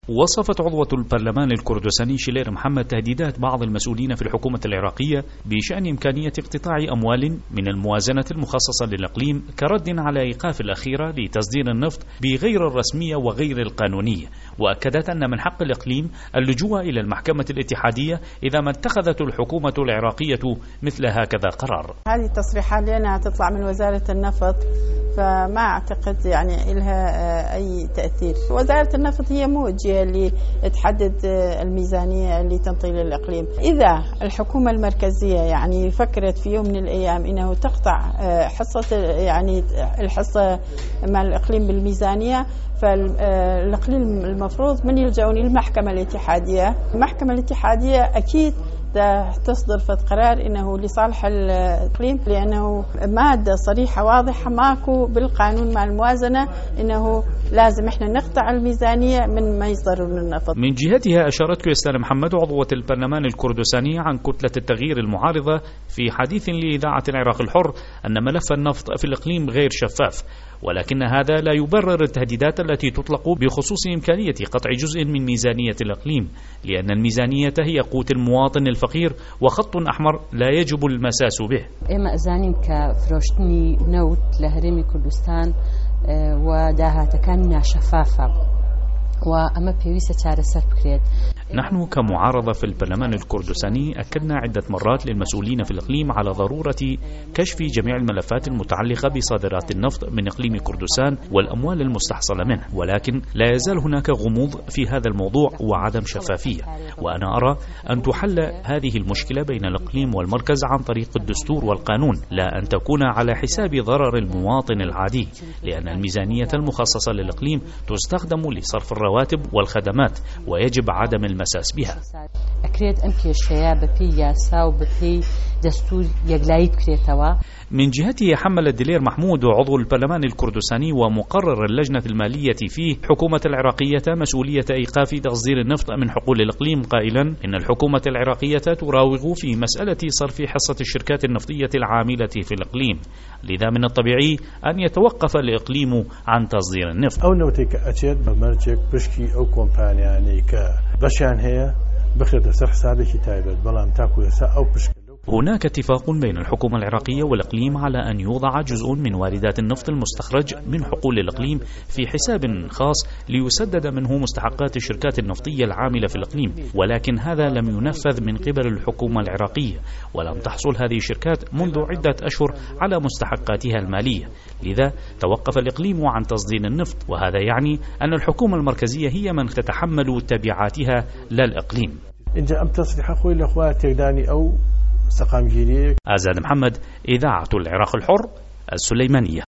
وصفت عضوة البرلمان الكردستاني شلير محمد تهديدات بعض المسؤولين في الحكومة العراقية بشأن إمكانية اقتطاع أموال من الموازنة المخصصة للإقليم كرد على إيقاف الأخيرة لتصدير النفط بغير الرسمية وغير القانونية، وأكدت أن من حق الإقليم اللجوء إلى المحكمة الاتحادية إذا ما اتخذت الحكومة العراقية مثل هكذا قرار. هذه التصريحات لأنها تطلع من وزارة النفط فما أعتقد يعني لها أي تأثير. وزارة النفط هي مو الجهة اللي تحدد الميزانية اللي تنطي للإقليم. إذا الحكومة المركزية يعني فكرت في يوم من الأيام إنه تقطع حصة يعني الحصة مع الإقليم بالميزانية، فالإقليم المفروض من يلجؤون للمحكمة الاتحادية. المحكمة الاتحادية أكيد تصدر قرار انه لصالح الاقليم، لانه ماده صريحه واضحه ماكو بالقانون مع الموازنه انه لازم احنا نقطع الميزانيه من ما يصدر من النفط. من جهتها اشارت كريستان محمد عضوة البرلمان الكردستاني عن كتلة التغيير المعارضة في حديث لإذاعة العراق الحر أن ملف النفط في الإقليم غير شفاف، ولكن هذا لا يبرر التهديدات التي تطلق بخصوص إمكانية قطع جزء من ميزانية الإقليم، لأن الميزانية هي قوت المواطن الفقير وخط أحمر لا يجب المساس به. إما أزانين كفروشتني نوت لهرمي كردستان وداهاتكان شفافة وأما بيويسة تارسر بكريت. نحن كمعارضة في البرلمان الكردستاني أكدنا عدة مرات للمسؤولين في الإقليم على ضرورة كشف جميع الملفات المتعلقة بصادرات النفط من إقليم كردستان والأموال المستحصلة منه، ولكن لا يزال هناك غموض في هذا الموضوع وعدم شفافية، وأنا أرى أن تحل هذه المشكلة بين الإقليم والمركز عن طريق الدستور والقانون، لا أن تكون على حساب ضرر المواطن العادي، لأن الميزانية المخصصة للإقليم تستخدم لصرف الرواتب والخدمات ويجب عدم المساس بها. من جهته حمل الدلير محمود عضو البرلمان الكردستاني ومقرر اللجنة المالية فيه حكومة العراقية مسؤولية إيقاف تصدير النفط من حقول الإقليم، قائلا إن الحكومة العراقية تراوغ في مسألة صرف حصة الشركات النفطية العاملة في الإقليم، لذا من الطبيعي أن يتوقف الإقليم عن تصدير النفط. أو نوتيك أتيت بمرجك بشكي أو كومبانياني كبشان هي بخير سر حسابك تايبت بلام تاكو يسا أو بشكي. هناك اتفاق بين الحكومة العراقية والإقليم على أن يوضع جزء من واردات النفط المستخرج من حقول الإقليم في حساب خاص ليسدد منه مستحقات الشركات النفطية العاملة في الإقليم، ولكن هذا لم ينفذ من قبل الحكومة العراقية، ولم تحصل هذه الشركات منذ عدة أشهر على مستحقاتها المالية، لذا توقف الإقليم عن تصدير النفط، وهذا يعني أن الحكومة المركزية هي من تتحمل تبعاتها لا الإقليم. إن جاء تصريح أخوي الأخوات تقداني أو آزاد محمد، إذاعة العراق الحر، السليمانية.